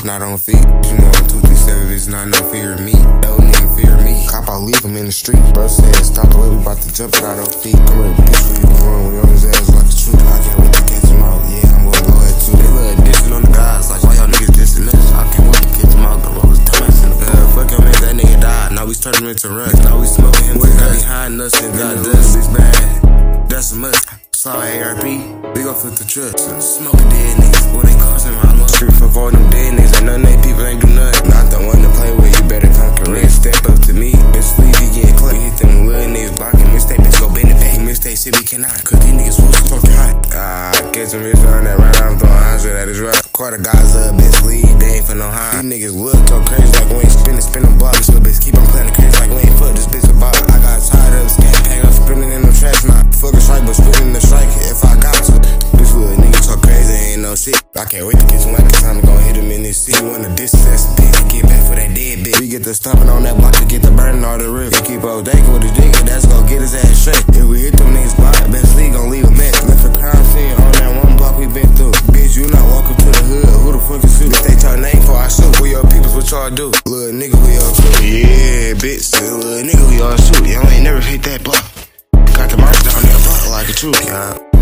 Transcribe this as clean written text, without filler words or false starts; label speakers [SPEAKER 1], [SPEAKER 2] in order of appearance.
[SPEAKER 1] not on feet. You know I'm 237, bitch, not no fear of me. That nigga fear me. Cop, I'll leave him in the street. Bro said, stop the way we bout to jump it out of feet. I'm ready to bitch where you going, we on his ass like a truth. I can't wait to catch him out, yeah, I'm gonna go ahead too. They love dissing on the guys, like why y'all niggas dissing us? I can't wait to catch him out, the rollers dumbass in the bed. Fuck your man, that nigga died, now we turning him into run. Now we smoking him, we got behind us and got dust, bitch bad. That's a must. Saw ARP, we gon' flip the truck. Smoking dead niggas, boy, they causing my lungs. Street fuck all them dead niggas, ain't none of they people ain't do nothing. Not the one to play with, you better conquer it. Step up to me, bitch, sleepy getting clutch. We hit them little niggas blocking, mistake, bitch, go bend the back. Mistake, shit, we cannot, cause these niggas supposed to talk hot. Catch him, bitch, on that right, I'm throwing high shit at his right. Quarter guys up, bitch, leave, they ain't for no high. These niggas look, talk crazy like we ain't spin them blocks. Little bitch, keep on playing the crazy like we ain't fuck this bitch about. I got tired of scat, hang up, spinning in them trash, not fuck a strike, but spinning the strike if I got to. This little nigga talk crazy, ain't no shit. I can't wait to get some like time, we gon' hit him in this city. Wanna distance, that's the bitch, get back for that dead bitch. We get the stomping on that block to get the burning all the rip. They keep on daking with the digger, that's gon' get his ass straight. If we hit them niggas block, best league gon' leave a mess. Left a crime scene on that one block we been through. Bitch, you not welcome to the hood, who the fuck is you? They state your name before I shoot, we your peoples, what y'all do? Little nigga, we all cool. Yeah, bitch, little nigga, we all shoot. Y'all ain't never hit that block. Got the marks down there block like a truth, y'all.